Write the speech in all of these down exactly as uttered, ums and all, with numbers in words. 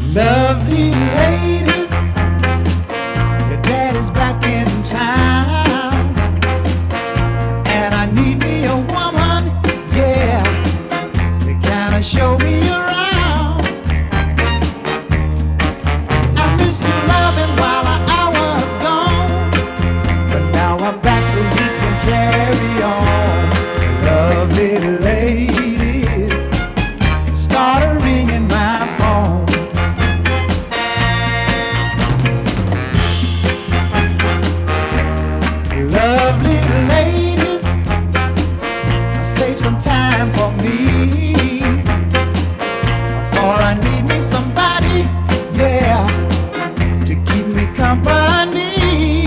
Lovely ladies, your daddy's back in town, and I need me a woman, yeah, to kinda show me around. I missed your loving while I was gone, but now I'm back so we can carry on. Lovely ladies, start ringing my phone. Lovely ladies, save some time for me, for I need me somebody, yeah, to keep me company.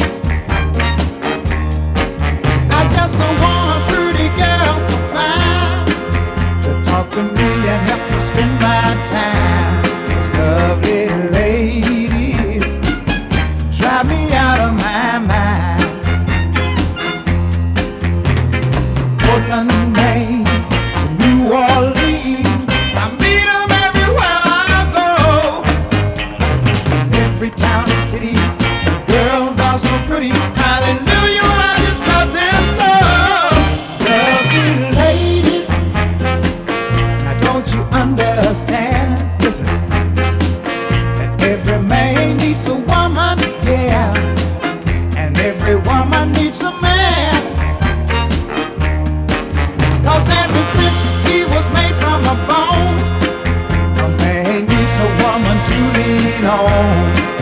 I just want a pretty girl so fine to talk to me and help me spend my time. Lovely ladies drive me out of my mind. Portland, Maine to New Orleans, I meet 'em everywhere I go. In every town and city, the girls are so pretty. Hallelujah, I just love them so. Lovely ladies, now don't you understand? Listen, that every man needs a woman, yeah, and every woman needs a man. 'Cause ever since he was made from a bone, a man needs a woman to lean on.